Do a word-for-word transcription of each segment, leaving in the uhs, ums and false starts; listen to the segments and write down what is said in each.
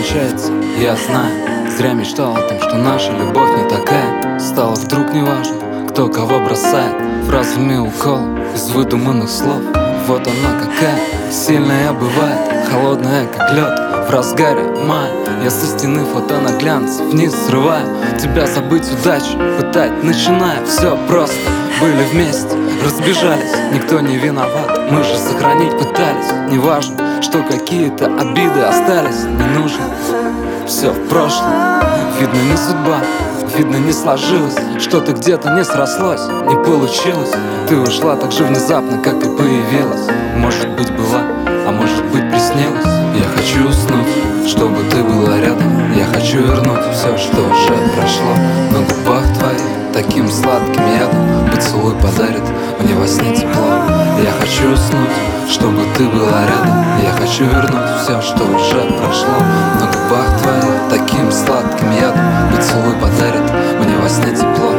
кончается, я знаю. Зря мечтал о том, что наша любовь не такая. Стало вдруг неважно, кто кого бросает фразами укол из выдуманных слов. Вот она какая, сильная бывает, холодная как лед в разгаре мая. Я со стены фото на глянц вниз срываю. Тебя забыть удачу пытать начинаю. Все просто, были вместе, разбежались, никто не виноват. Мы же сохранить пытались. Неважно, что какие-то обиды остались. Не нужно, все в прошлом. Видно, не судьба, видно, не сложилось. Что-то где-то не срослось, не получилось. Ты ушла так же внезапно, как и появилась. Может быть, была, а может быть, приснилась. Я хочу уснуть, чтобы ты была рядом. Я хочу вернуть все, что уже прошло. На губах твоих таким сладким ядом поцелуй подарит мне во сне тепло. Я хочу уснуть, чтобы ты была рядом. Я хочу вернуть все, что уже прошло. На губах твоих таким сладким ядом поцелуй подарит мне во сне тепло.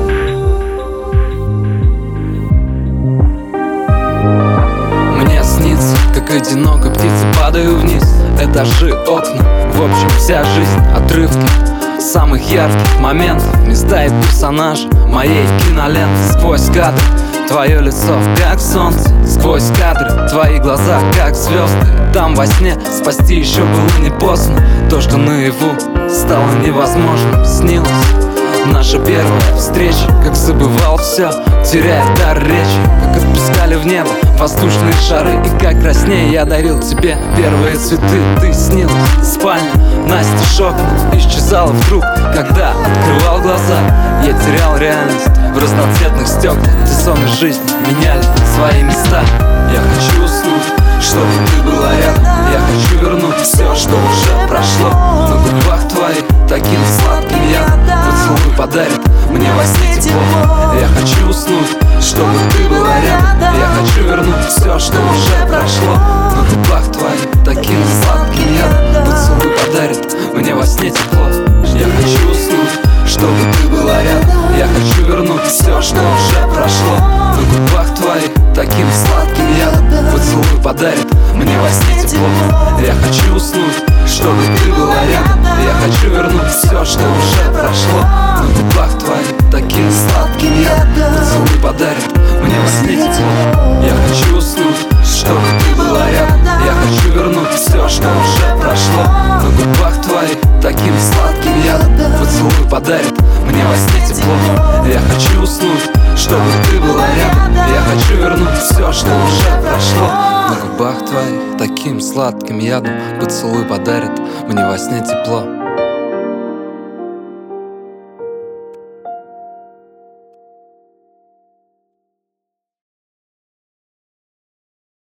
Мне снится, как одинокой птице падаю вниз. Этажи, окна, в общем вся жизнь, отрывки самых ярких моментов, места и персонажи моей киноленты. Сквозь кадры твое лицо, как солнце, сквозь кадры твои глаза, как звезды. Там во сне спасти еще было не поздно. То, что наяву стало невозможным, снилось. Наша первая встреча, как забывал все, теряя дар речи. Как отпускали в небо воздушные шары. И как краснее я дарил тебе первые цветы. Ты снилась, спальня, настежь окна, исчезала вдруг, когда открывал глаза. Я терял реальность в разноцветных стеклах, где сон и жизнь меняли свои места. Я хочу уснуть, чтобы ты была рядом. Я хочу вернуть все, что уже прошло. На губах твоих таким сладким ядом поцелуй подарит мне во сне тепло. Я хочу уснуть, чтобы ты была рядом. Я хочу вернуть все, что уже прошло. На губах твоих таким сладким ядом поцелуй подарит мне во сне тепло. Я хочу уснуть, чтобы ты была рядом. Я хочу вернуть все, что уже прошло. На губах твоих таким сладким ядом поцелуй подарит мне во сне тепло. Я хочу уснуть, чтобы ты была рядом. Я хочу вернуть все, что уже прошло. На губах твоих таким сладким ядом поцелуй подарит мне во сне тепло. Я хочу уснуть, чтобы ты была рядом. Я хочу вернуть все, что уже прошло. На губах твоих таким сладким ядом поцелуй подарит мне во сне тепло. Я хочу уснуть, чтобы ты была рядом. Я хочу вернуть все, что уже прошло. На губах твоих таким сладким ядом поцелуй подарит мне во сне тепло.